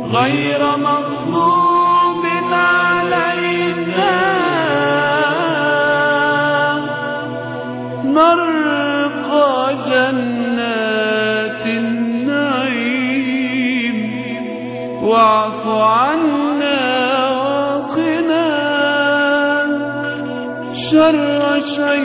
غير مغضوب علينا نرقى جنات النعيم واعف عنا وقنا شر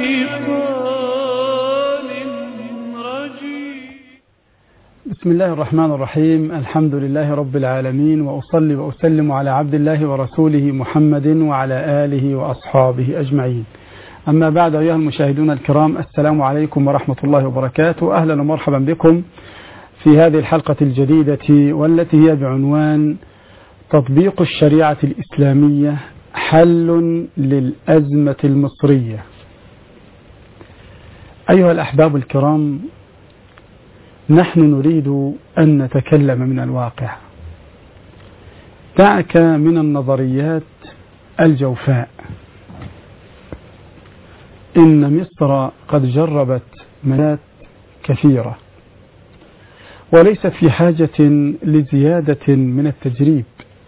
شيطان رجيم. بسم الله الرحمن الرحيم. الحمد لله رب العالمين، وأصلي وأسلم على عبد الله ورسوله محمد وعلى آله وأصحابه أجمعين. أما بعد، أيها المشاهدون الكرام، السلام عليكم ورحمة الله وبركاته. أهلا ومرحبا بكم في هذه الحلقة الجديدة، والتي هي بعنوان تطبيق الشريعة الإسلامية حل للأزمة المصرية. أيها الأحباب الكرام، نحن نريد أن نتكلم من الواقع. دعك من النظريات الجوفاء. إن مصر قد جربت مجالات كثيرة وليست في حاجة لزيادة من التجريب،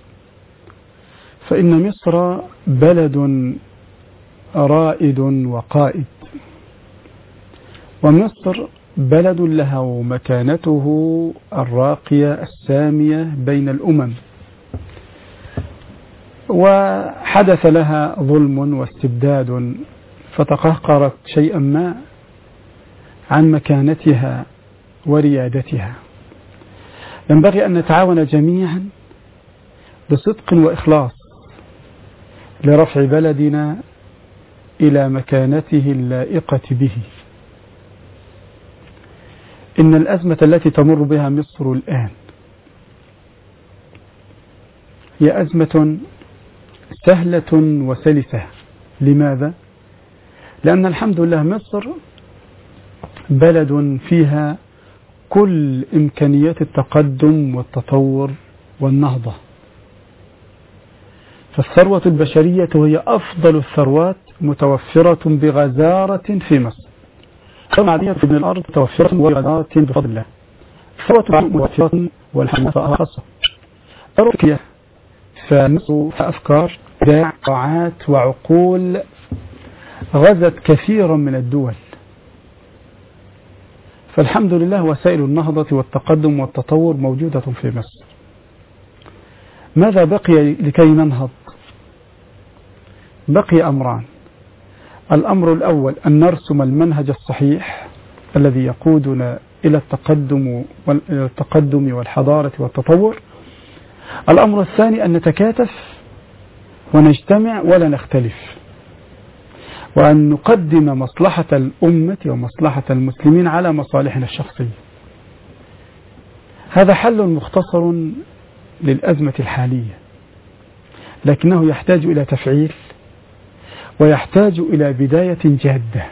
فإن مصر بلد رائد وقائد، ومصر بلد له مكانته الراقية السامية بين الأمم، وحدث لها ظلم واستبداد فتقهقرت شيئا ما عن مكانتها وريادتها. ينبغي أن نتعاون جميعا بصدق وإخلاص لرفع بلدنا إلى مكانته اللائقة به. إن الأزمة التي تمر بها مصر الآن هي أزمة سهلة وسلسة. لماذا؟ لأن الحمد لله مصر بلد فيها كل إمكانيات التقدم والتطور والنهضة، فالثروة البشرية هي أفضل الثروات متوفرة بغزارة في مصر. الثروة في الأرض متوفرة بغزارة بفضل الله. الثروة متوفرة والحمد لله خاصة. الثروة فمصر أفكار داعات وعقول غزت كثيرا من الدول، فالحمد لله وسائل النهضة والتقدم والتطور موجودة في مصر. ماذا بقي لكي ننهض؟ بقي أمران. الأمر الأول أن نرسم المنهج الصحيح الذي يقودنا إلى التقدم والحضارة والتطور. الأمر الثاني أن نتكاتف ونجتمع ولا نختلف، وأن نقدم مصلحة الأمة ومصلحة المسلمين على مصالحنا الشخصية. هذا حل مختصر للأزمة الحالية، لكنه يحتاج إلى تفعيل ويحتاج إلى بداية جادة.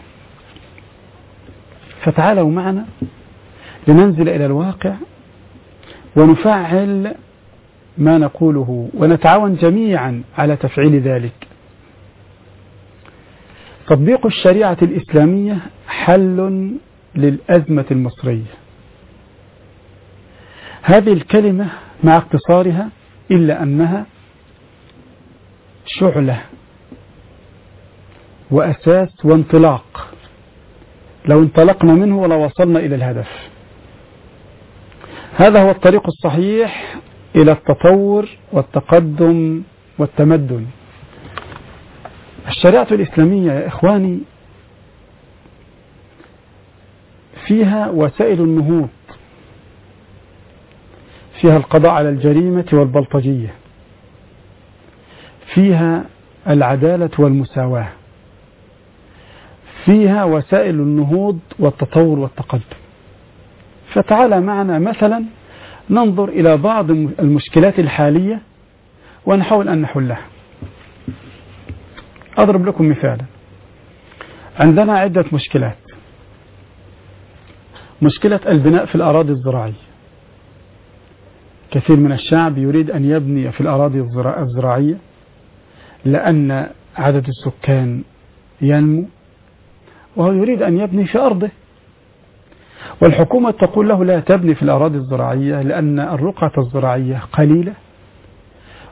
فتعالوا معنا لننزل إلى الواقع ونفعل ما نقوله ونتعاون جميعا على تفعيل ذلك. تطبيق الشريعة الإسلامية حل للأزمة المصرية. هذه الكلمة مع اقتصارها إلا أنها شعلة وأساس وانطلاق. لو انطلقنا منه لوصلنا إلى الهدف. هذا هو الطريق الصحيح إلى التطور والتقدم والتمدن. الشريعة الإسلامية يا إخواني فيها وسائل النهوض، فيها القضاء على الجريمة والبلطجية، فيها العدالة والمساواة، فيها وسائل النهوض والتطور والتقدم. فتعالى معنا مثلا ننظر إلى بعض المشكلات الحالية ونحاول أن نحلها. أضرب لكم مثالا. عندنا عدة مشكلات. مشكلة البناء في الأراضي الزراعية. كثير من الشعب يريد أن يبني في الأراضي الزراعية لأن عدد السكان ينمو، وهو يريد أن يبني في أرضه، والحكومة تقول له لا تبني في الأراضي الزراعية لأن الرقعة الزراعية قليلة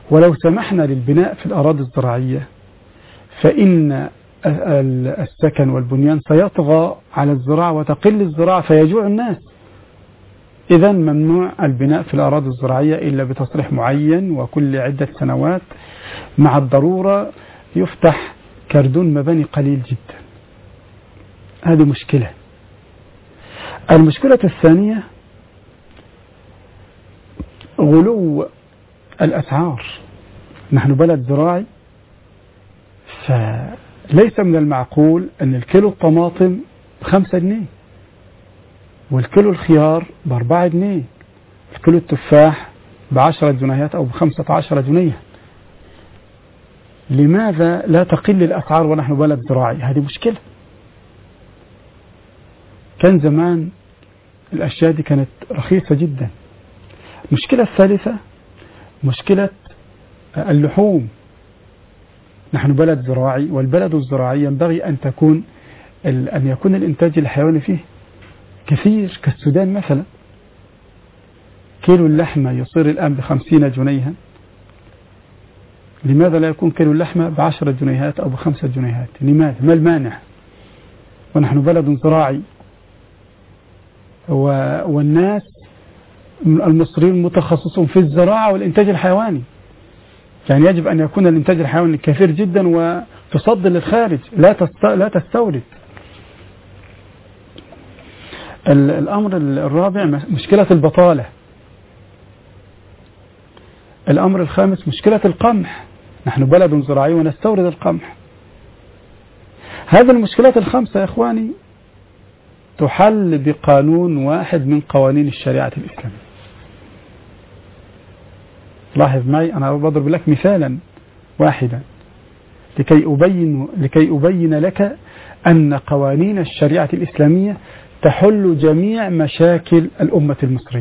ولو سمحنا للبناء في الأراضي الزراعية فإن السكن والبنيان سيطغى على الزراعة وتقل الزراعة فيجوع الناس. إذن ممنوع البناء في الأراضي الزراعية إلا بتصريح معين وكل عدة سنوات، مع الضرورة يفتح كردون مباني قليل جدا. هذه مشكلة. المشكلة الثانية غلو الأسعار. نحن بلد زراعي، فليس من المعقول أن الكيلو الطماطم ب5 جنيه والكيلو الخيار ب4 جنيه، الكيلو التفاح ب10 جنيهات أو ب15 جنيه. لماذا لا تقل الأسعار ونحن بلد زراعي؟ هذه مشكلة. كان زمان الأشياء دي كانت رخيصة جدا. المشكلة الثالثة مشكلة اللحوم. نحن بلد زراعي، والبلد الزراعي ينبغي أن يكون الإنتاج الحيواني فيه كثير، كالسودان مثلا. كيلو اللحمة يصير الآن ب50 جنيها، لماذا لا يكون كيلو اللحمة ب10 جنيهات أو ب5 جنيهات؟ لماذا؟ ما المانع؟ ونحن بلد زراعي، والناس المصريين متخصصون في الزراعة والإنتاج الحيواني، يعني يجب أن يكون الإنتاج الحيواني كثير جدا وتصدر للخارج، لا تستورد. الأمر الرابع مشكلة البطالة. الأمر الخامس مشكلة القمح. نحن بلد زراعي ونستورد القمح. هذه المشكلات الخمسة يا إخواني تحل بقانون واحد من قوانين الشريعة الإسلامية. لاحظ معي، أنا بضرب لك مثالا واحدا لكي أبين لك أن قوانين الشريعة الإسلامية تحل جميع مشاكل الأمة المصرية.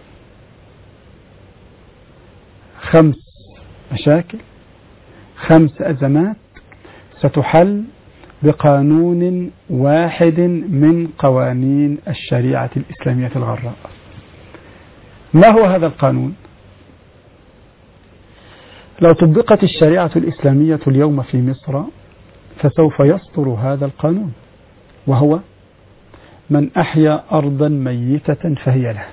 5 مشاكل، 5 أزمات ستحل بقانون واحد من قوانين الشريعة الإسلامية الغراء. ما هو هذا القانون؟ لو طبقت الشريعة الإسلامية اليوم في مصر فسوف يصدر هذا القانون، وهو: من أحيا أرضا ميتة فهي له.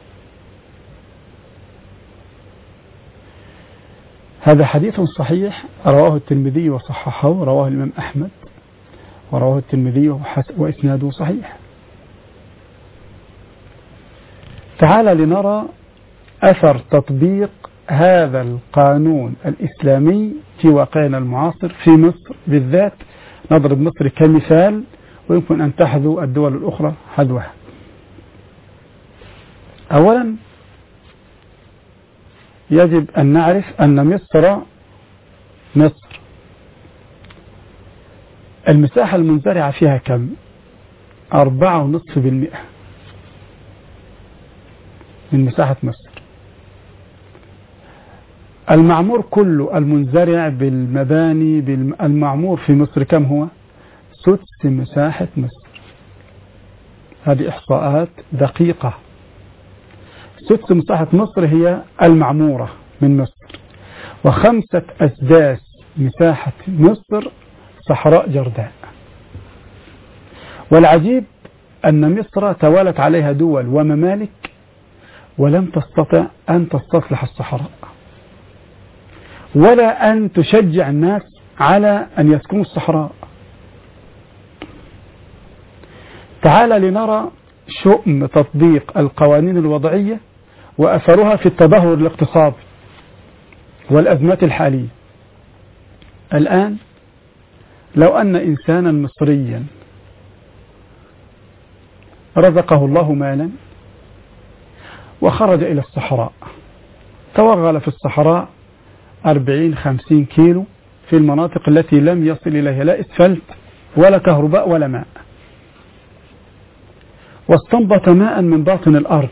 هذا حديث صحيح رواه الترمذي وصححه، رواه الإمام أحمد ورواه الترمذي وإسناده صحيح. تعال لنرى أثر تطبيق هذا القانون الإسلامي في واقعنا المعاصر في مصر بالذات. نضرب مصر كمثال ويمكن أن تحذو الدول الأخرى حذوها. أولا يجب أن نعرف أن مصر المساحة المنزرعة فيها كم؟ 4.5% من مساحة مصر. المعمور كله المنزرع بالمباني المعمور في مصر كم هو؟ 6 مساحة مصر. هذه إحصاءات دقيقة. 6 مساحة مصر هي المعمورة من مصر، و5 أسداس مساحة مصر صحراء جرداء. والعجيب أن مصر توالت عليها دول وممالك ولم تستطع أن تستصلح الصحراء ولا أن تشجع الناس على أن يسكنوا الصحراء. تعال لنرى شؤم تطبيق القوانين الوضعية وأثرها في التدهور الاقتصادي والأزمات الحالية. الآن لو أن إنسانا مصريا رزقه الله مالا وخرج إلى الصحراء، توغل في الصحراء 40-50 كيلو في المناطق التي لم يصل إليها لا إسفلت ولا كهرباء ولا ماء، واستنبط ماء من باطن الأرض،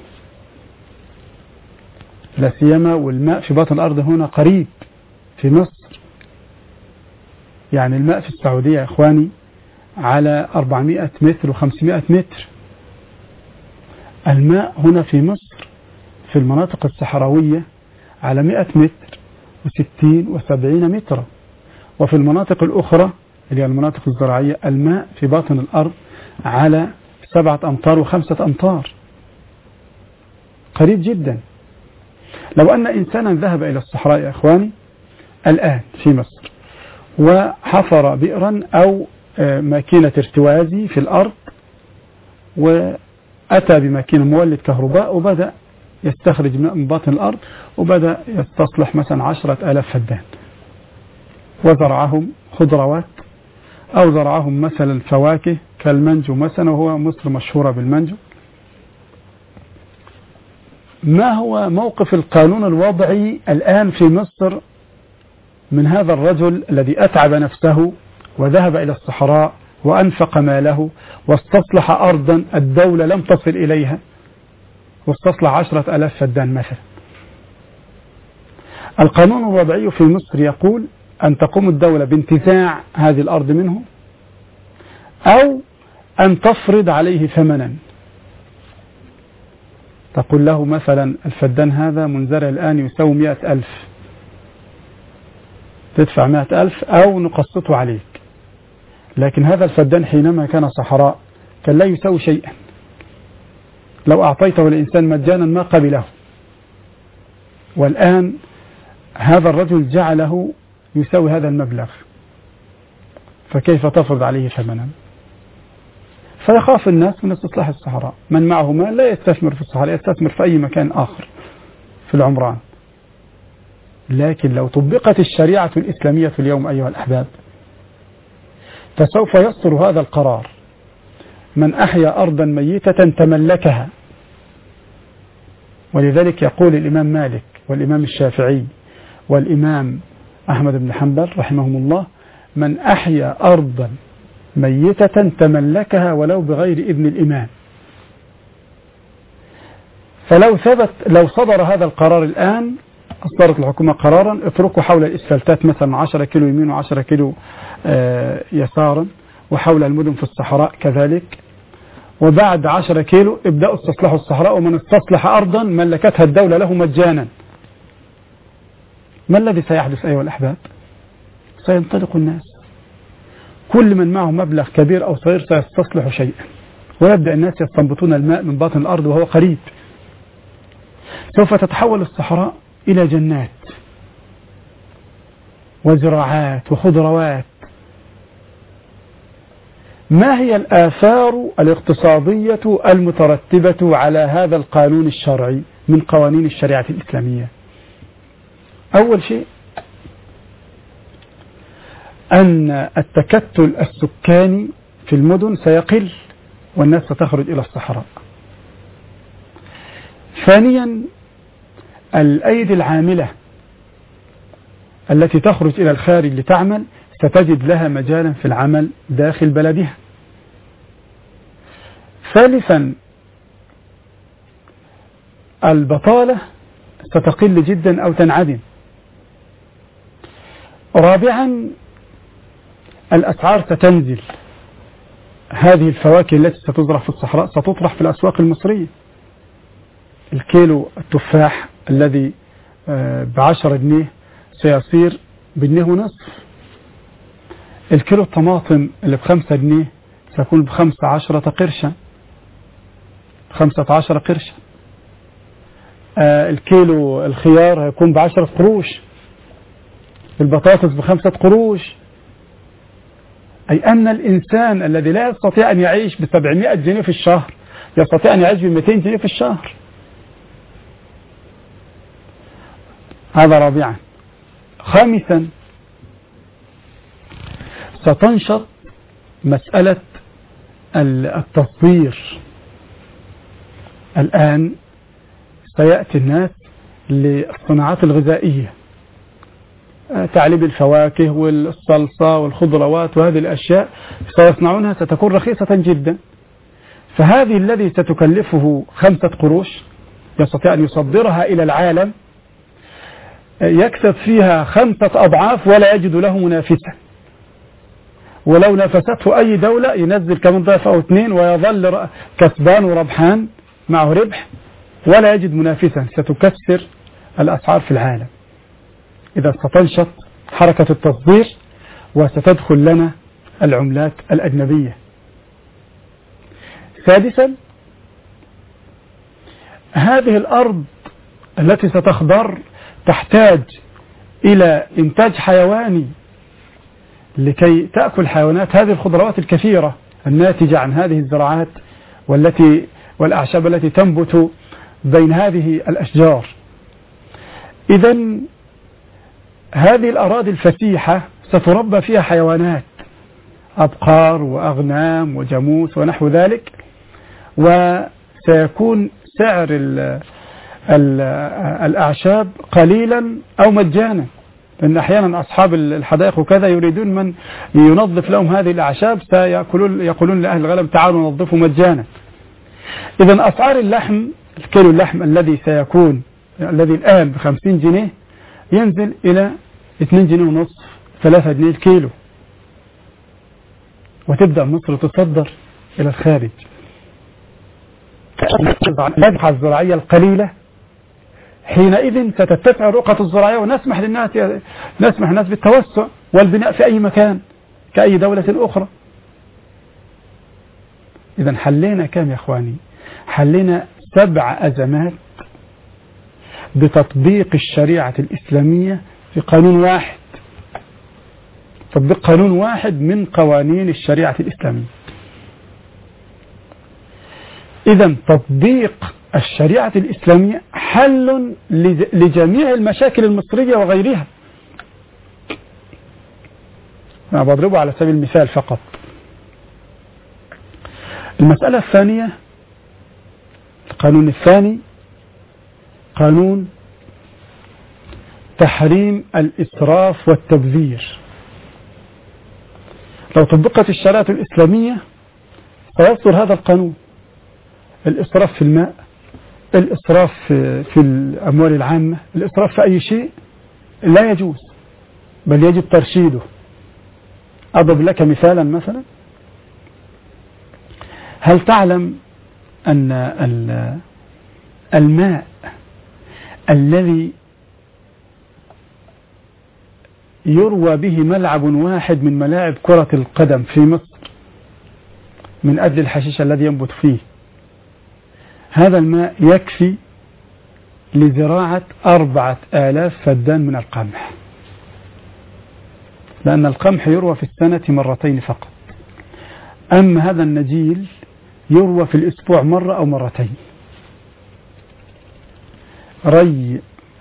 لا سيما والماء في باطن الأرض هنا قريب في مصر. يعني الماء في السعودية يا إخواني على 400 متر و500 متر. الماء هنا في مصر في المناطق الصحراوية على 100 متر و60 و70 مترا. وفي المناطق الأخرى اللي هي المناطق الزراعية الماء في باطن الأرض على 7 أمتار و5 أمتار، قريب جدا. لو أن إنسانا ذهب إلى الصحراء يا إخواني الآن في مصر وحفر بئرا أو ماكينة ارتوازي في الأرض وأتى بماكينة مولد كهرباء وبدأ يستخرج ماء من باطن الأرض وبدأ يستصلح مثلا 10,000 فدان وزرعهم خضروات أو زرعهم مثلا فواكه كالمانجو مثلا، وهو مصر مشهورة بالمانجو. ما هو موقف القانون الوضعي الآن في مصر من هذا الرجل الذي أتعب نفسه وذهب إلى الصحراء وأنفق ماله واستصلح أرضا الدولة لم تصل إليها واستصلح 10,000 فدان مثلا؟ القانون الوضعي في مصر يقول أن تقوم الدولة بانتزاع هذه الأرض منه أو أن تفرض عليه ثمنا، تقول له مثلا الفدان هذا منزرع الآن يساوي 100,000، تدفع 100,000 أو نقسطه عليك. لكن هذا الفدان حينما كان صحراء كان لا يساوي شيئا، لو أعطيته الإنسان مجانا ما قبله. والآن هذا الرجل جعله يساوي هذا المبلغ، فكيف تفرض عليه ثمنا؟ فيخاف الناس من استصلاح الصحراء. من معه مال لا يستثمر في الصحراء، يستثمر في أي مكان آخر في العمران. لكن لو طبقت الشريعة الإسلامية اليوم أيها الأحباب فسوف يصدر هذا القرار: من أحيا أرضا ميتة تملكها. ولذلك يقول الإمام مالك والإمام الشافعي والإمام أحمد بن حنبل رحمهم الله: من أحيا أرضا ميتة تملكها ولو بغير إذن الإمام. لو صدر هذا القرار الآن، أصدرت الحكومة قرارا اتركوا حول الإسفلتات مثلا 10 كيلو يمين و10 كيلو يسارا، وحول المدن في الصحراء كذلك، وبعد 10 كيلو ابدأوا استصلاحوا الصحراء، ومن استصلح أرضا ملكتها الدولة له مجانا. ما الذي سيحدث أيها الأحباب؟ سينطلق الناس، كل من معه مبلغ كبير أو صغير سيستصلح شيئا، ويبدأ الناس يستنبطون الماء من باطن الأرض وهو قريب. سوف تتحول الصحراء إلى جنات وزراعات وخضروات. ما هي الآثار الاقتصادية المترتبة على هذا القانون الشرعي من قوانين الشريعة الإسلامية؟ أول شيء أن التكتل السكاني في المدن سيقل والناس ستخرج إلى الصحراء. ثانيا الأيدي العاملة التي تخرج إلى الخارج لتعمل ستجد لها مجالا في العمل داخل بلدها. ثالثا البطالة ستقل جدا أو تنعدم. رابعا الأسعار ستنزل. هذه الفواكه التي ستزرع في الصحراء ستطرح في الأسواق المصرية. الكيلو التفاح الذي ب10 جنيه سيصير بجنيه ونصف. الكيلو الطماطم اللي ب5 جنيه سيكون ب15 قرشا، 15 قرشا. الكيلو الخيار هيكون ب10 قروش، البطاطس ب5 قروش. أي أن الإنسان الذي لا يستطيع أن يعيش ب700 جنيه في الشهر يستطيع أن يعيش ب200 جنيه في الشهر. هذا رابعا. خامسا ستنشط مسألة التصدير. الآن سيأتي الناس للصناعات الغذائية، تعليب الفواكه والصلصة والخضروات وهذه الأشياء سيصنعونها، ستكون رخيصة جدا. فهذه الذي ستكلفه 5 قروش يستطيع أن يصدرها إلى العالم، يكسب فيها 5 أضعاف ولا يجد له منافسا. ولو نافسته أي دولة ينزل كمان ضعف أو 2 ويظل كسبان وربحان معه ربح ولا يجد منافسا. ستكسر الأسعار في العالم. إذا ستنشط حركة التصدير وستدخل لنا العملات الأجنبية. سادسا، هذه الأرض التي ستخضر تحتاج إلى إنتاج حيواني لكي تأكل حيوانات هذه الخضروات الكثيرة الناتجة عن هذه الزراعات والأعشاب التي تنبت بين هذه الأشجار. إذن هذه الأراضي الفسيحة ستربى فيها حيوانات، أبقار وأغنام وجاموس ونحو ذلك، وسيكون سعر الأعشاب قليلا أو مجانا، لأن أحيانا أصحاب الحدائق وكذا يريدون من ينظف لهم هذه الأعشاب، يقولون لأهل الغنم تعالوا ننظفوا مجانا. إذن أسعار اللحم، الكيلو اللحم الذي سيكون الذي الآن ب50 جنيه ينزل إلى 2 جنيه ونصف 3 جنيه الكيلو، وتبدأ مصر تصدر إلى الخارج. الرقعة الزراعية القليلة حينئذ ستتسع الرقعة الزراعية، ونسمح الناس بالتوسع والبناء في أي مكان كأي دولة أخرى. إذن حلينا كم يا أخواني؟ حلينا 7 أزمات بتطبيق الشريعة الإسلامية في قانون واحد، تطبيق قانون واحد من قوانين الشريعة الإسلامية. إذن تطبيق الشريعة الإسلامية حل لجميع المشاكل المصرية وغيرها. أنا بضربه على سبيل المثال فقط. المسألة الثانية، القانون الثاني قانون تحريم الإسراف والتبذير. لو طبقت الشريعة الإسلامية سيصدر هذا القانون. الإسراف في الماء، الإسراف في الأموال العامة، الإسراف في أي شيء لا يجوز، بل يجب ترشيده. أضرب لك مثالا، مثلا هل تعلم أن الماء الذي يروى به ملعب واحد من ملاعب كرة القدم في مصر من أجل الحشيش الذي ينبت فيه، هذا الماء يكفي لزراعة 4000 فدان من القمح، لأن القمح يروى في السنة 2 مرات فقط، أما هذا النجيل يروى في الأسبوع 1 مرة أو 2 مرات. ري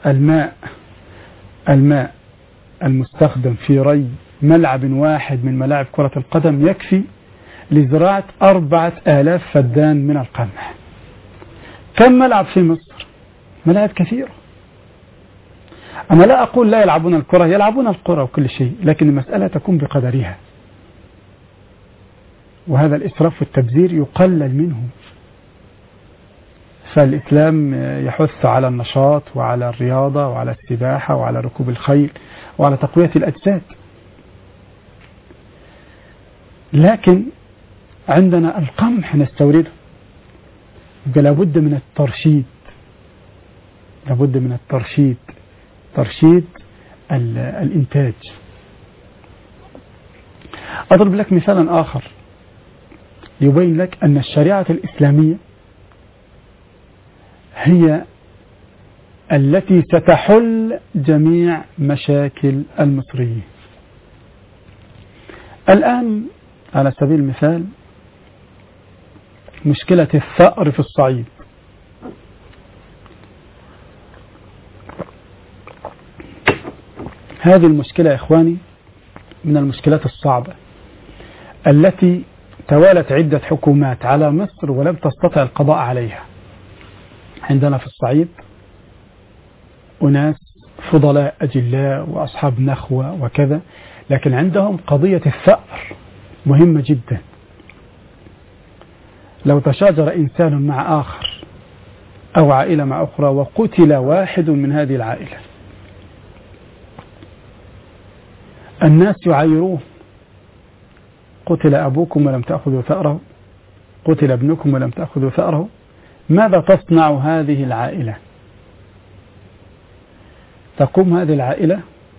الماء المستخدم في ري ملعب واحد من ملاعب كرة القدم يكفي لزراعة 4000 فدان من القمح. كم ملعب في مصر؟ ملاعب كثيرة. أنا لا أقول لا يلعبون الكرة، يلعبون الكرة وكل شيء، لكن المسألة تكون بقدرها، وهذا الإسراف والتبذير يقلل منه. فالإسلام يحث على النشاط وعلى الرياضة وعلى السباحة وعلى ركوب الخيل وعلى تقوية الأجساد. لكن عندنا القمح نستورده، لابد من الترشيد، لابد من ترشيد الإنتاج. أضرب لك مثالا آخر يبين لك أن الشريعة الإسلامية هي التي ستحل جميع مشاكل المصريين. الآن على سبيل المثال مشكلة الثأر في الصعيد. هذه المشكلة يا إخواني من المشكلات الصعبة التي توالت عدة حكومات على مصر ولم تستطع القضاء عليها. عندنا في الصعيد أناس فضلاء أجلاء وأصحاب نخوة وكذا، لكن عندهم قضية الثأر مهمة جدا. لو تشاجر إنسان مع آخر أو عائلة مع أخرى وقتل واحد من هذه العائلة، الناس يعايروه: قتل أبوكم ولم تأخذوا ثأره، قتل ابنكم ولم تأخذوا ثأره، ماذا تصنع هذه العائلة؟ تقوم هذه العائلة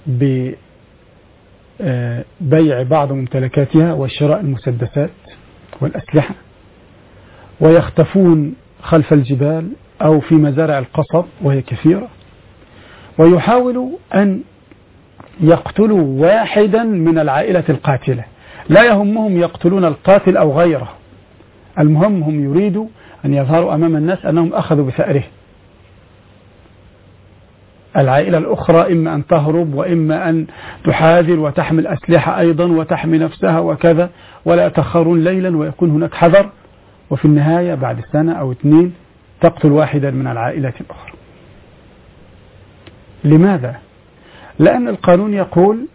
ببيع بعض ممتلكاتها وشراء المسدسات والأسلحة، ويختفون خلف الجبال أو في مزارع القصب وهي كثيرة، ويحاولوا أن يقتلوا واحدا من العائلة القاتلة. لا يهمهم يقتلون القاتل أو غيره، المهم هم يريدوا أن يظهروا أمام الناس أنهم أخذوا بثأره. العائلة الأخرى إما أن تهرب وإما أن تحاذر وتحمل أسلحة أيضا وتحمي نفسها وكذا، ولا يتأخرون ليلا ويكون هناك حذر، وفي النهاية بعد سنة أو 2 تقتل واحدا من العائلة الأخرى. لماذا؟ لأن القانون يقول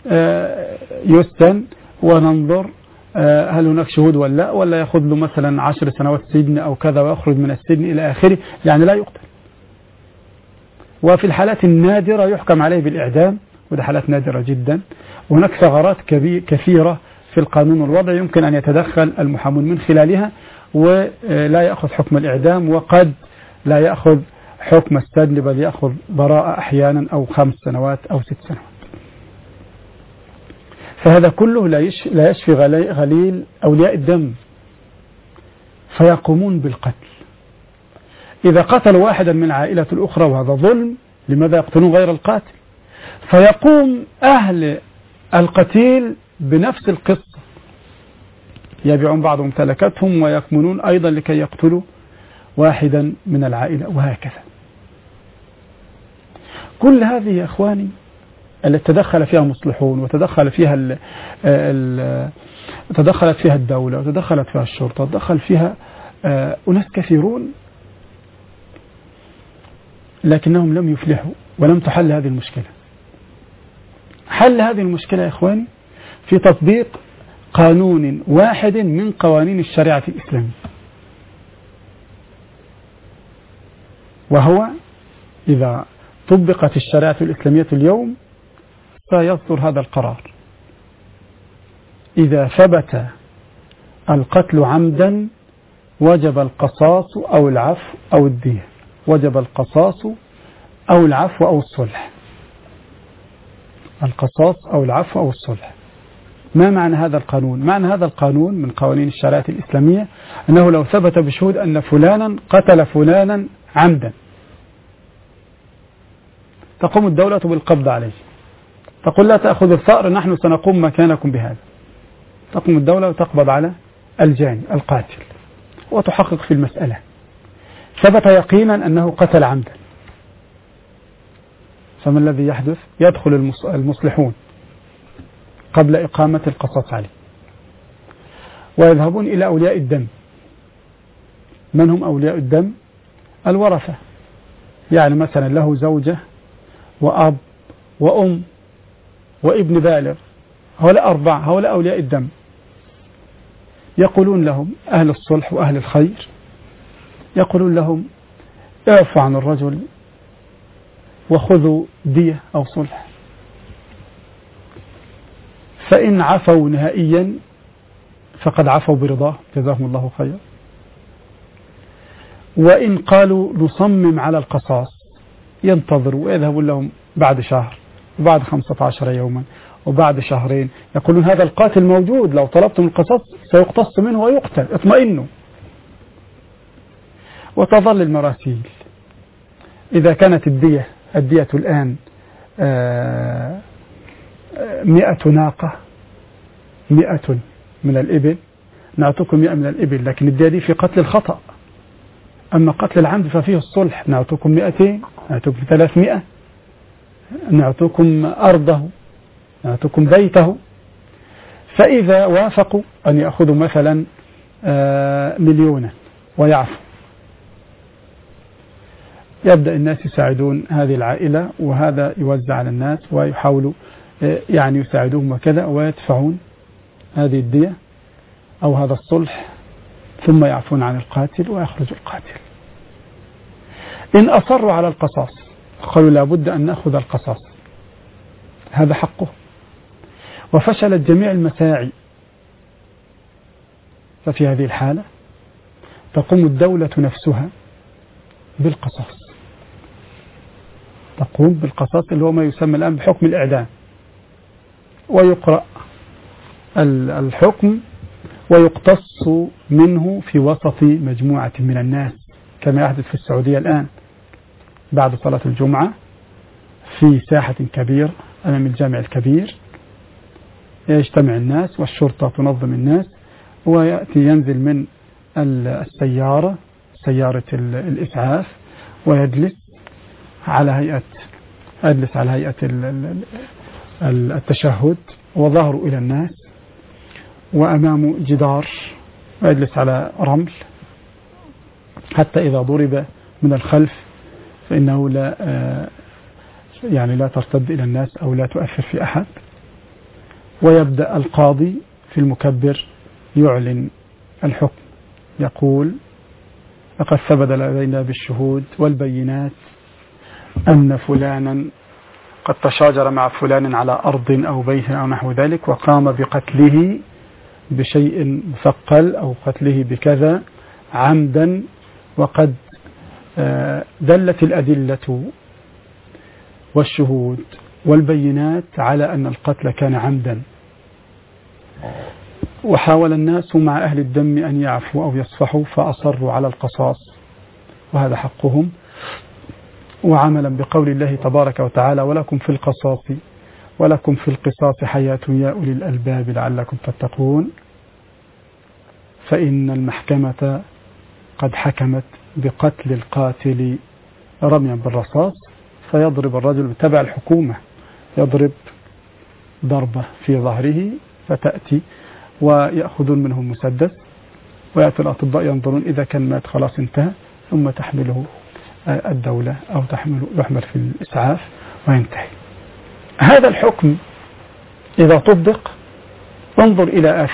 يسجن وننظر هل هناك شهود ولا يأخذ له مثلا 10 سنوات سجن أو كذا ويخرج من السجن إلى آخره، يعني لا يقتل. وفي الحالات النادرة يحكم عليه بالإعدام، وده حالات نادرة جدا. وهناك ثغرات كثيرة في القانون الوضعي يمكن أن يتدخل المحامون من خلالها ولا يأخذ حكم الإعدام، وقد لا يأخذ حكم السجن بل يأخذ براءة أحيانا أو 5 سنوات أو 6 سنوات. فهذا كله لا يشفي غليل أولياء الدم، فيقومون بالقتل. إذا قتلوا واحدا من عائلة الأخرى وهذا ظلم، لماذا يقتلون غير القاتل؟ فيقوم أهل القتيل بنفس القصة، يبيعون بعض ممتلكاتهم ويكمنون أيضا لكي يقتلوا واحدا من العائلة، وهكذا. كل هذه يا أخواني التي تدخل فيها مصلحون وتدخل فيها تدخلت فيها الدولة وتدخلت فيها الشرطة وتدخل فيها أناس كثيرون، لكنهم لم يفلحوا ولم تحل هذه المشكلة. حل هذه المشكلة يا إخواني في تطبيق قانون واحد من قوانين الشريعة الإسلامية، وهو إذا طبقت الشريعة الإسلامية اليوم سيصدر هذا القرار: إذا ثبت القتل عمدا وجب القصاص أو العفو أو الدية، وجب القصاص أو العفو أو الصلح. القصاص أو العفو أو الصلح. ما معنى هذا القانون؟ معنى هذا القانون من قوانين الشريعة الإسلامية أنه لو ثبت بشهود أن فلانا قتل فلانا عمدا، تقوم الدولة بالقبض عليه، تقول لا تأخذ الثأر، نحن سنقوم مكانكم بهذا. تقوم الدولة وتقبض على الجاني القاتل وتحقق في المسألة. ثبت يقينا أنه قتل عمدا، فما الذي يحدث؟ يدخل المصلحون قبل إقامة القصاص عليه ويذهبون إلى أولياء الدم. من هم أولياء الدم؟ الورثة، يعني مثلا له زوجة وأب وأم وابن بالغ، هؤلاء 4، هؤلاء أولياء الدم. يقولون لهم أهل الصلح وأهل الخير، يقولون لهم اعفوا عن الرجل وخذوا دية أو صلح. فإن عفوا نهائيا فقد عفوا برضاه، جزاهم الله خيرا. وإن قالوا نصمم على القصاص ينتظروا ويذهبون لهم بعد شهر وبعد 15 يوما وبعد شهرين، يقولون هذا القاتل موجود، لو طلبتم القصاص سيقتص منه ويقتل، اطمئنوا. وتظل المراسيل. إذا كانت الدية الآن 100 ناقة، 100 من الإبل، نعطيكم 100 من الإبل، لكن الدية دي في قتل الخطأ. أما قتل العمد ففيه الصلح، نعطيكم 200، نعطيكم 300، نعطيكم أرضه، نعطيكم بيته. فإذا وافقوا أن يأخذوا مثلا 1,000,000 ويعفوا، يبدأ الناس يساعدون هذه العائلة، وهذا يوزع على الناس ويحاولوا يعني يساعدوهم وكذا، ويدفعون هذه الدية أو هذا الصلح، ثم يعفون عن القاتل ويخرج القاتل. إن أصروا على القصاص قالوا لابد أن نأخذ القصاص، هذا حقه، وفشلت جميع المساعي، ففي هذه الحالة تقوم الدولة نفسها بالقصاص. تقوم بالقصاص اللي هو ما يسمى الآن بحكم الإعدام، ويقرأ الحكم ويقتص منه في وسط مجموعة من الناس، كما يحدث في السعودية الآن بعد صلاة الجمعة في ساحة كبيرة أمام الجامع الكبير، يجتمع الناس والشرطة تنظم الناس، ويأتي ينزل من السيارة، سيارة الإسعاف، ويجلس على هيئة التشهد وظهره إلى الناس، وأمامه جدار، ويجلس على رمل، حتى إذا ضرب من الخلف فإنه لا ترتد إلى الناس أو لا تؤثر في أحد. ويبدأ القاضي في المكبر يعلن الحكم، يقول: لقد ثبت لدينا بالشهود والبينات أن فلانا قد تشاجر مع فلان على أرض أو بيت أو نحو ذلك، وقام بقتله بشيء مثقل أو قتله بكذا عمدا، وقد دلت الأدلة والشهود والبينات على أن القتل كان عمدا، وحاول الناس مع أهل الدم أن يعفوا أو يصفحوا فأصروا على القصاص، وهذا حقهم، وعملا بقول الله تبارك وتعالى: ولكم في القصاص حياة يا أولي الألباب لعلكم تتقون. فإن المحكمة قد حكمت بقتل القاتل رميا بالرصاص، فيضرب الرجل تبع الحكومة، يضرب ضربة في ظهره فتأتي ويأخذون منه مسدس، ويأتي الأطباء ينظرون إذا كان مات خلاص انتهى، ثم تحمله الدولة أو يحمل في الإسعاف وينتهي. هذا الحكم إذا طبق انظر إلى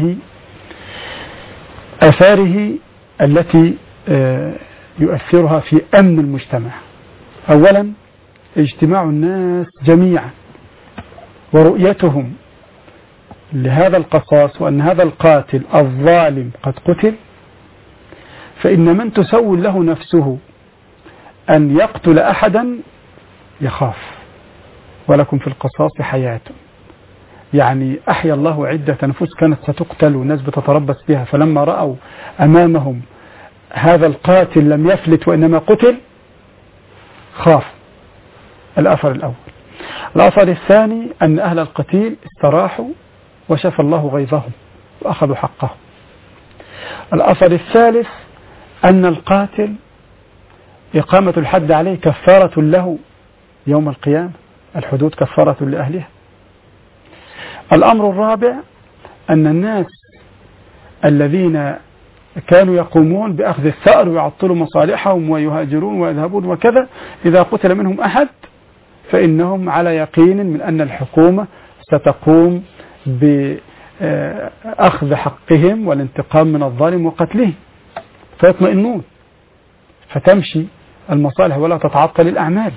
آثاره التي يؤثرها في أمن المجتمع. أولا اجتماع الناس جميعا ورؤيتهم لهذا القصاص وأن هذا القاتل الظالم قد قتل، فإن من تسول له نفسه أن يقتل أحدا يخاف. ولكم في القصاص حياة، يعني أحيا الله عدة نفوس كانت ستقتل والناس بتتربص بها، فلما رأوا أمامهم هذا القاتل لم يفلت وإنما قتل خاف. الأثر الأول. الأثر الثاني أن أهل القتيل استراحوا وشفى الله غيظهم وأخذوا حقهم. الأثر الثالث أن القاتل إقامة الحد عليه كفارة له يوم القيامة، الحدود كفارة لأهلها. الأمر الرابع أن الناس الذين كانوا يقومون بأخذ الثأر ويعطلوا مصالحهم ويهاجرون ويذهبون وكذا، إذا قتل منهم أحد فإنهم على يقين من أن الحكومة ستقوم بأخذ حقهم والانتقام من الظالم وقتله، فيطمئنون، فتمشي المصالح ولا تتعطل الأعمال.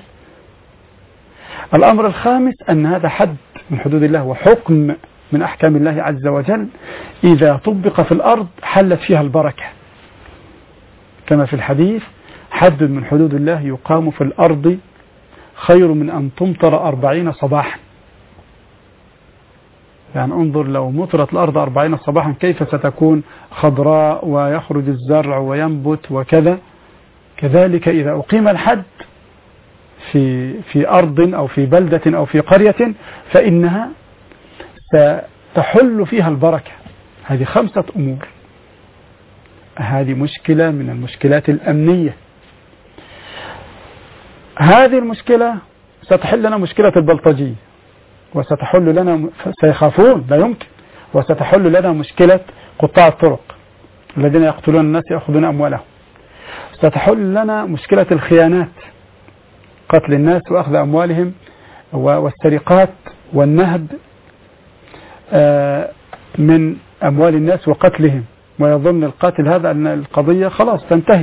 الأمر الخامس أن هذا حد من حدود الله وحكم من أحكام الله عز وجل، إذا طبق في الأرض حلت فيها البركة، كما في الحديث: حد من حدود الله يقام في الأرض خير من أن تمطر 40 صباحا. يعني انظر لو مطرت الأرض 40 صباحا كيف ستكون خضراء ويخرج الزرع وينبت وكذا. كذلك إذا أقيم الحد في أرض أو في بلدة أو في قرية فإنها ستحل فيها البركة. هذه 5 أمور. هذه مشكلة من المشكلات الأمنية. هذه المشكلة ستحل لنا مشكلة البلطجية، وستحل لنا، سيخافون لا يمكن، وستحل لنا مشكلة قطاع الطرق الذين يقتلون الناس يأخذون أموالهم. ستحل لنا مشكلة الخيانات، قتل الناس وأخذ أموالهم والسرقات والنهب من أموال الناس وقتلهم، ويظن القاتل هذا أن القضية خلاص تنتهي.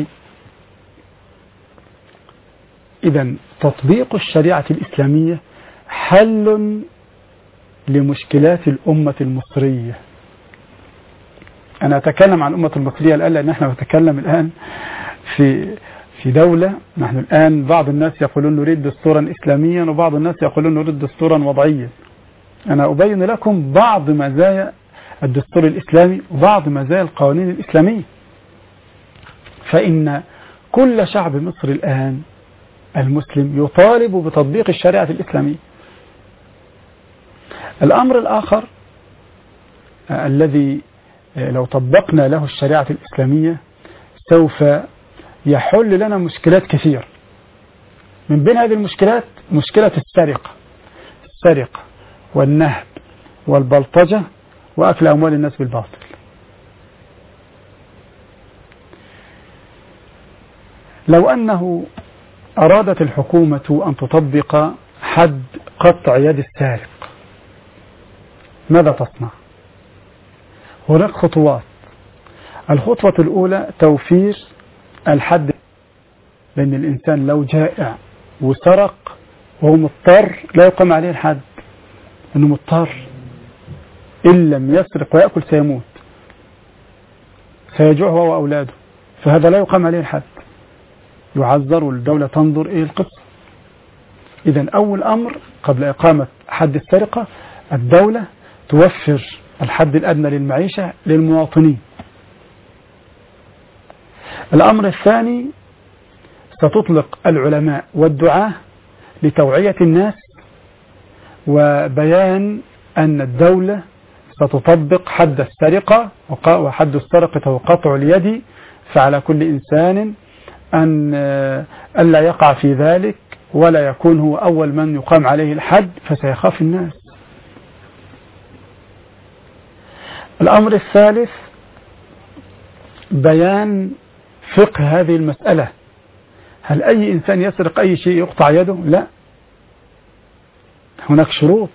إذن تطبيق الشريعة الإسلامية حل لمشكلات الأمة المصرية. أنا أتكلم عن الأمة المصرية الآن لأن احنا نتكلم الآن في دولة. نحن الآن بعض الناس يقولون نريد دستورا إسلاميا، وبعض الناس يقولون نريد دستورا وضعيا. أنا أبين لكم بعض مزايا الدستور الإسلامي وبعض مزايا القوانين الإسلامية. فإن كل شعب مصر الآن المسلم يطالب بتطبيق الشريعة الإسلامية. الأمر الآخر الذي لو طبقنا له الشريعة الإسلامية سوف يحل لنا مشكلات كثيرة. من بين هذه المشكلات مشكلة السرقة والنهب والبلطجة وأكل أموال الناس بالباطل. لو أنه أرادت الحكومة أن تطبق حد قطع يد السارق، ماذا تصنع؟ هناك خطوات. الخطوة الأولى توفير الحد، لأن الإنسان لو جائع وسرق وهو مضطر لا يقام عليه الحد، أنه مضطر، إن لم يسرق ويأكل سيموت، سيجوع هو وأولاده، فهذا لا يقام عليه الحد، يعذر والدولة تنظر إيه القصة. إذن أول أمر قبل إقامة حد السرقة الدولة توفر الحد الأدنى للمعيشة للمواطنين. الأمر الثاني ستطلق العلماء والدعاة لتوعية الناس وبيان أن الدولة ستطبق حد السرقة، وحد السرقة هو قطع اليد، فعلى كل إنسان أن ألا يقع في ذلك ولا يكون هو أول من يقام عليه الحد، فسيخاف الناس. الأمر الثالث بيان فقه هذه المسألة. هل أي إنسان يسرق أي شيء يقطع يده؟ لا، هناك شروط.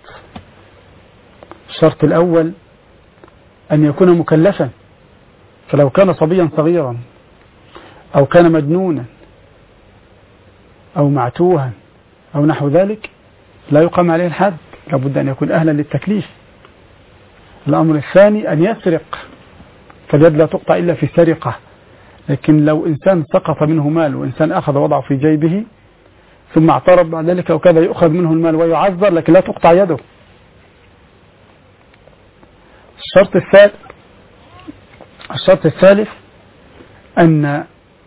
الشرط الأول أن يكون مكلفا، فلو كان صبيا صغيرا أو كان مجنونا أو معتوها أو نحو ذلك لا يقام عليه الحد، لابد أن يكون أهلا للتكليف. الأمر الثاني أن يسرق، فاليد لا تقطع إلا في سرقة. لكن لو إنسان سقط منه مال وإنسان أخذ وضعه في جيبه ثم اعترف بعد ذلك وكذا يؤخذ منه المال ويعذر، لكن لا تقطع يده. الشرط الثالث أن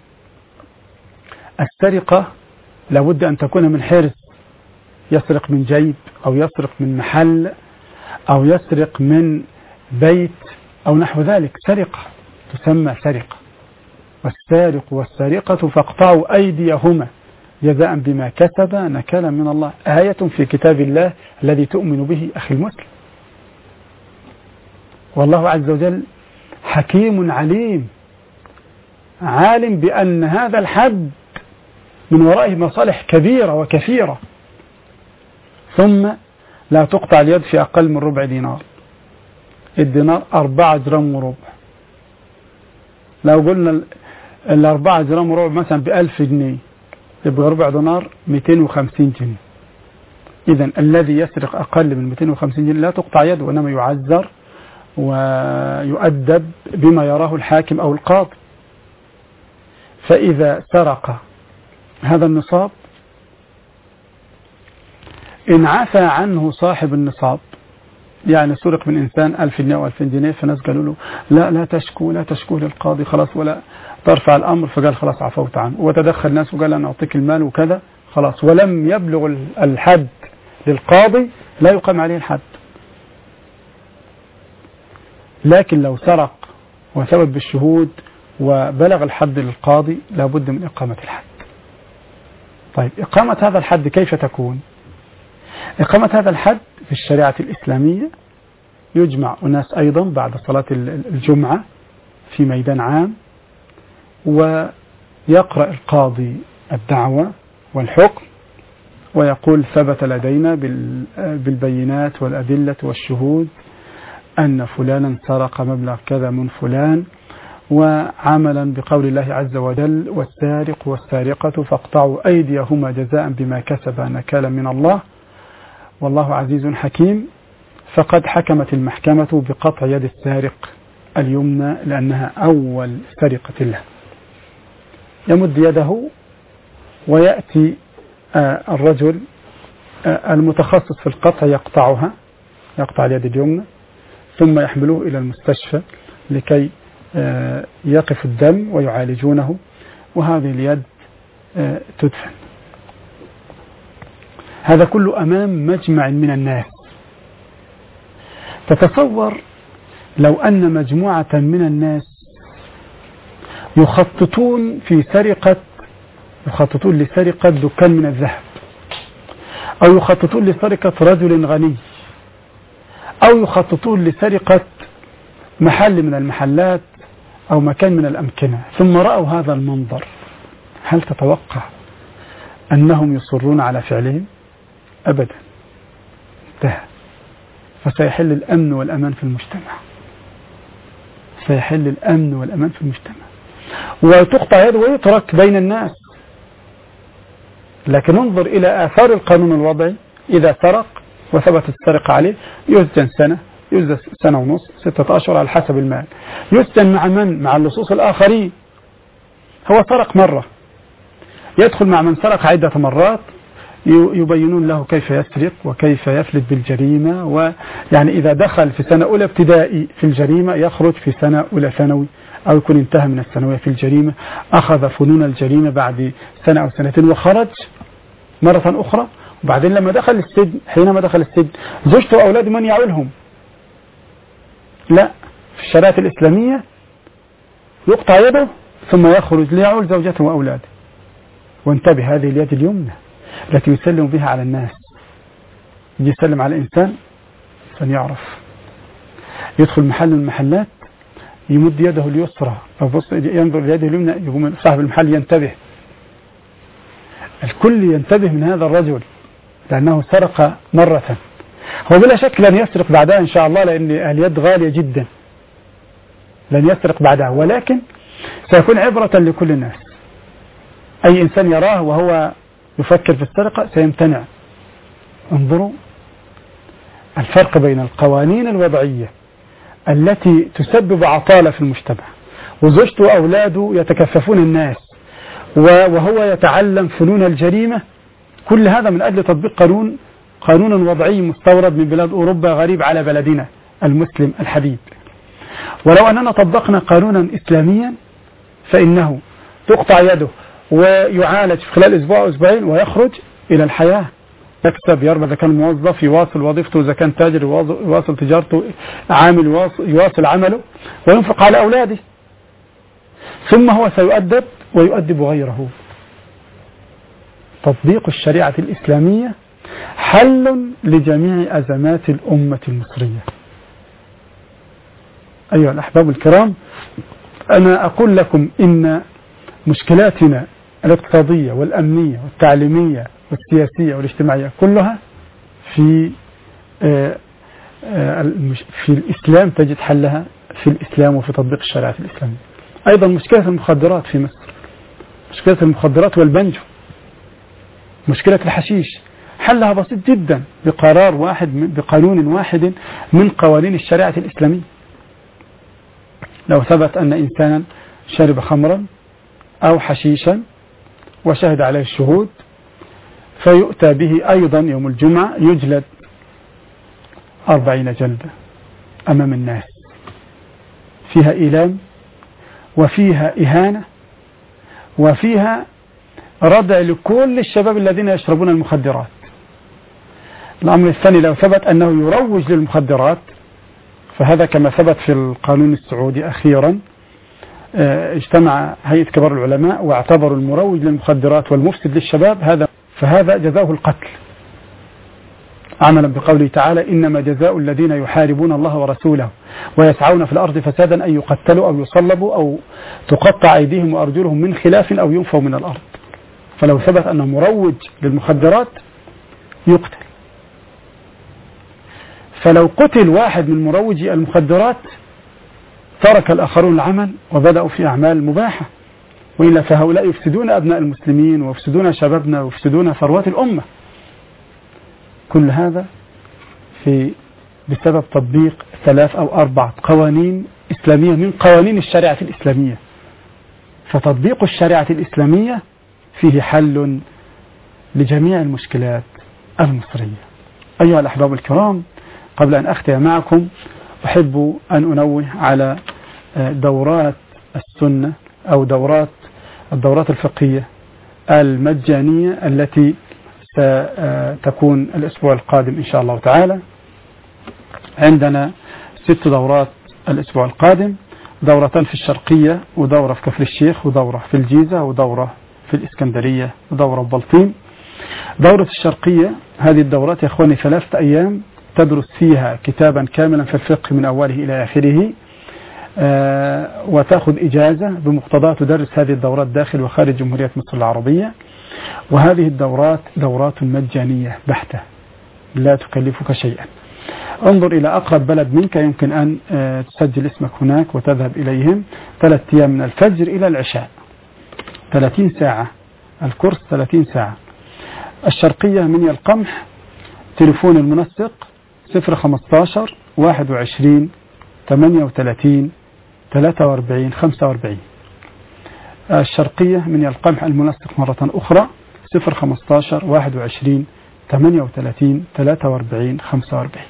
السرقة لابد أن تكون من حرز، يسرق من جيب أو يسرق من محل أو يسرق من بيت أو نحو ذلك، سرقة تسمى سرقة. والسارق والسارقة فاقطعوا أيديهما جزاء بما كسب نكالا من الله، آية في كتاب الله الذي تؤمن به أخي المسلم. والله عز وجل حكيم عليم، عالم بأن هذا الحد من ورائه مصالح كبيرة وكثيرة. ثم لا تقطع اليد في أقل من ربع دينار. الدينار 4 جرام وربع. لو قلنا 4 جرام وربع مثلا ب1000 جنيه، يبقى ربع دينار 250 جنيه. إذن الذي يسرق أقل من 250 جنيه لا تقطع يده، وإنما يعذر ويؤدب بما يراه الحاكم أو القاضي. فإذا سرق هذا النصاب إن عفى عنه صاحب النصاب، يعني سرق من إنسان 1000 جنيه أو 2000 جنيه، فناس قالوا له لا تشكو للقاضي خلاص ولا ترفع الأمر، فقال خلاص عفوت عنه، وتدخل الناس وقال أنا أعطيك المال وكذا خلاص، ولم يبلغ الحد للقاضي لا يقام عليه الحد. لكن لو سرق وثبت بالشهود وبلغ الحد للقاضي لابد من إقامة الحد. طيب إقامة هذا الحد كيف تكون؟ إقامة هذا الحد في الشريعة الإسلامية يجمع أناس أيضا بعد صلاة الجمعة في ميدان عام، ويقرأ القاضي الدعوة والحكم ويقول ثبت لدينا بالبينات والأدلة والشهود أن فلانا سرق مبلغ كذا من فلان، وعملا بقول الله عز وجل والسارق والسارقة فاقطعوا أيديهما جزاء بما كسبا نكالا من الله والله عزيز حكيم. فقد حكمت المحكمة بقطع يد السارق اليمنى لأنها أول سرقة له. يمد يده ويأتي الرجل المتخصص في القطع يقطعها، يقطع اليد اليمنى، ثم يحملوه إلى المستشفى لكي يقف الدم ويعالجونه، وهذه اليد تدفن. هذا كله أمام مجمع من الناس. تتصور لو أن مجموعة من الناس يخططون لسرقة دكان من الذهب، أو يخططون لسرقة رجل غني، أو يخططون لسرقة محل من المحلات أو مكان من الأمكنة، ثم رأوا هذا المنظر، هل تتوقع أنهم يصرون على فعلهم؟ أبدا. انتهى. فسيحل الأمن والأمان في المجتمع، سيحل الأمن والأمان في المجتمع، وتقطع يده ويترك بين الناس. لكن انظر إلى آثار القانون الوضعي، إذا سرق وثبتت السرقة عليه يسجن سنة، يسجن سنة ونص، 6 أشهر على حسب المال. يسجن مع من؟ مع اللصوص الآخرين. هو سرق مرة، يدخل مع من سرق عدة مرات، يبينون له كيف يسرق وكيف يفلت بالجريمة. ويعني إذا دخل في سنة أولى ابتدائي في الجريمة يخرج في سنة أولى ثانوي، أو يكون انتهى من الثانوية في الجريمة، أخذ فنون الجريمة بعد سنة أو سنتين وخرج مرة أخرى. وبعدين لما دخل السجن، حينما دخل السجن زوجته وأولاده من يعولهم؟ لا، في الشريعة الإسلامية يقطع يده ثم يخرج ليعول زوجته وأولاده. وانتبه، هذه اليد اليمنى التي يسلم بها على الناس. يجي يسلم على إنسان يعرف، يدخل محل من المحلات يمد يده اليسرى، أو ينظر ليده اليمنى، يقوم صاحب المحل ينتبه. الكل ينتبه من هذا الرجل لأنه سرق مرة. هو بلا شك لن يسرق بعدها إن شاء الله، لأن اليد غالية جدا، لن يسرق بعدها، ولكن سيكون عبرة لكل الناس. أي إنسان يراه وهو يفكر في السرقة سيمتنع. انظروا الفرق بين القوانين الوضعية التي تسبب عطالة في المجتمع، وزوجته وأولاده يتكففون الناس، وهو يتعلم فنون الجريمة، كل هذا من أجل تطبيق قانون وضعي مستورد من بلاد أوروبا غريب على بلدنا المسلم الحبيب. ولو أننا طبقنا قانونا إسلاميا فإنه تقطع يده ويعالج في خلال أسبوع أو أسبوعين ويخرج إلى الحياة، يكسب، يربح، إذا كان موظف يواصل وظيفته، إذا كان تاجر يواصل تجارته، عامل يواصل عمله وينفق على أولاده، ثم هو سيؤدب ويؤدب غيره. تطبيق الشريعة الإسلامية حل لجميع أزمات الأمة المصرية. أيها الأحباب الكرام، أنا أقول لكم إن مشكلاتنا الاقتصادية والأمنية والتعليمية والسياسية والاجتماعية كلها في الإسلام، تجد حلها في الإسلام وفي تطبيق الشريعة الإسلامية. أيضا مشكلة المخدرات في مصر، مشكلة المخدرات والبنجو، مشكلة الحشيش، حلها بسيط جدا بقانون واحد من قوانين الشريعة الإسلامية. لو ثبت أن إنسانا شرب خمرا أو حشيشا وشهد عليه الشهود، فيؤتى به أيضا يوم الجمعة يجلد 40 جلدة أمام الناس، فيها إيلام وفيها إهانة وفيها ردع لكل الشباب الذين يشربون المخدرات. الأمر الثاني، لو ثبت أنه يروج للمخدرات، فهذا كما ثبت في القانون السعودي أخيرا، اجتمع هيئة كبار العلماء واعتبروا المروج للمخدرات والمفسد للشباب فهذا جزاؤه القتل، عملا بقوله تعالى: إنما جزاء الذين يحاربون الله ورسوله ويسعون في الأرض فسادا أن يقتلوا أو يصلبوا أو تقطع أيديهم وأرجلهم من خلاف أو ينفوا من الأرض. فلو ثبت أنه مروج للمخدرات يقتل. فلو قتل واحد من مروجي المخدرات ترك الآخرون العمل وبدأوا في أعمال مباحة، وإلا فهؤلاء يفسدون أبناء المسلمين ويفسدون شبابنا ويفسدون ثروات الأمة. كل هذا بسبب تطبيق 3 أو 4 قوانين إسلامية من قوانين الشريعة الإسلامية. فتطبيق الشريعة الإسلامية فيه حل لجميع المشكلات المصرية. أيها الأحباب الكرام، قبل أن أختم معكم أحب أن أنوه على دورات السنة أو الدورات الفقهية المجانية التي ستكون الأسبوع القادم إن شاء الله تعالى. عندنا 6 دورات الأسبوع القادم، دورتان في الشرقية، ودورة في كفر الشيخ، ودورة في الجيزة، ودورة في الإسكندرية، ودورة في بلطيم. دورة الشرقية هذه الدورات يا أخواني 3 أيام تدرس فيها كتابا كاملا في الفقه من أوله إلى آخره، وتأخذ إجازة بمقتضى تدرس هذه الدورات داخل وخارج جمهورية مصر العربية. وهذه الدورات دورات مجانية بحتة لا تكلفك شيئا. انظر إلى أقرب بلد منك يمكن أن تسجل اسمك هناك وتذهب إليهم. 3 أيام من الفجر إلى العشاء، 30 ساعة الكورس، 30 ساعة. الشرقية من القمح، تليفون المنسق 015 21 38 43 45. الشرقية من القمح المنسق مرة أخرى 015 21 38 43 45.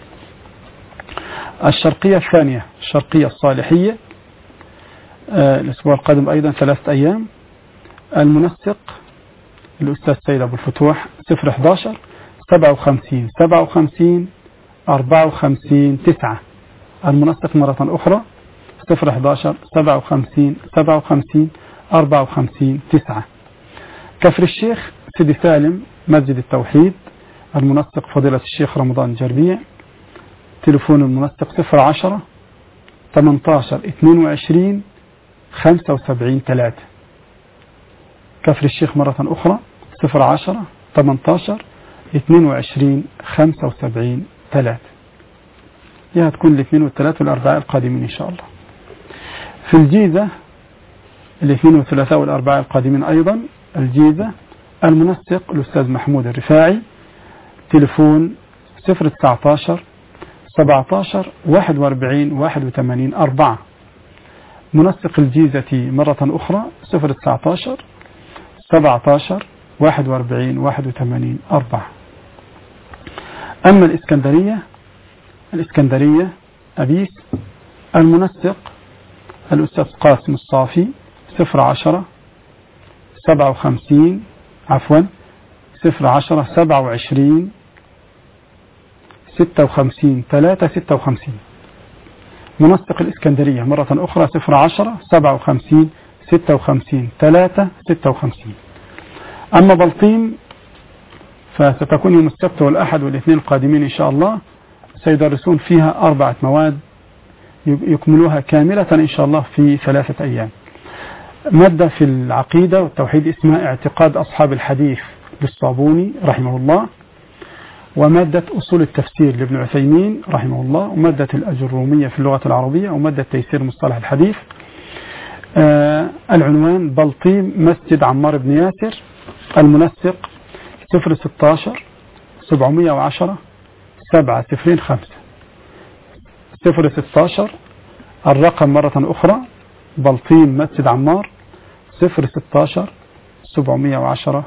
الشرقية الثانية الشرقية الصالحية الأسبوع القادم أيضا 3 أيام. المنسق الأستاذ سيد أبو الفتوح 011 57 57 54 9. المنسق مرة أخرى 011 57 57 54 9. كفر الشيخ سيدي سالم مسجد التوحيد، المنسق فضيلة الشيخ رمضان جربيع، تليفون المنسق 010 18 22 75 3. كفر الشيخ مرة أخرى 010 18 22 75 3. هي هتكون الاثنين والثلاث والأربعاء القادمين إن شاء الله. في الجيزة الاثنين والثلاثاء والأربعاء القادمين أيضا. الجيزة المنسق الأستاذ محمود الرفاعي، تليفون 019 17 41 81 4. منسق الجيزة مرة أخرى 019 17 41 81 4. أما الإسكندرية أبيس المنسق الأستاذ قاسم الصافي 010 57 27 56 3 56. منسق الإسكندرية مرة أخرى 010 57 56 3 56. أما بلطيم فستكون يوم السبت والأحد والاثنين القادمين إن شاء الله، سيدرسون فيها 4 مواد يكملوها كاملة إن شاء الله في 3 أيام. مادة في العقيدة والتوحيد اسمها اعتقاد أصحاب الحديث للصابوني رحمه الله، ومادة أصول التفسير لابن عثيمين رحمه الله، ومادة الأجرومية في اللغة العربية، ومادة تيسير مصطلح الحديث. العنوان بلطيم مسجد عمار بن ياسر، المنسق 016 710 705. 016 الرقم مرة أخرى بلطيم مسجد عمار 016 710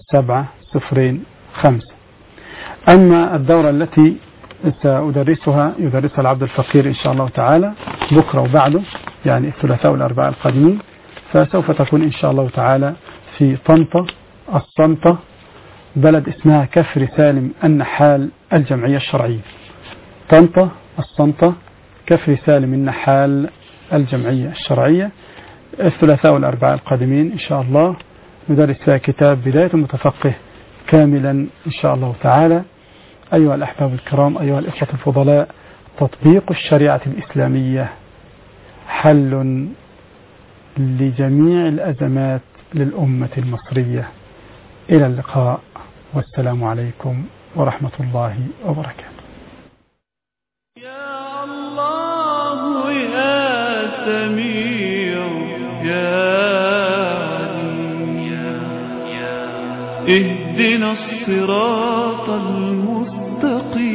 705. أما الدورة التي سأدرسها يدرسها العبد الفقير إن شاء الله تعالى بكرة وبعده، يعني الثلاثاء والأربعاء القادمين، فسوف تكون إن شاء الله تعالى في طنطا الصنطة، بلد اسمها كفر سالم النحال الجمعية الشرعية. طنطا الصنطة كفر سالم النحال الجمعية الشرعية. الثلاثاء والأربعاء القادمين إن شاء الله ندرس فيها كتاب بداية المتفقه كاملا إن شاء الله تعالى. أيها الأحباب الكرام، أيها الإخوة الفضلاء، تطبيق الشريعة الإسلامية حل لجميع الأزمات للأمة المصرية. إلى اللقاء والسلام عليكم ورحمة الله وبركاته. يا الله يا سميع يا عليم اهدنا الصراط المستقيم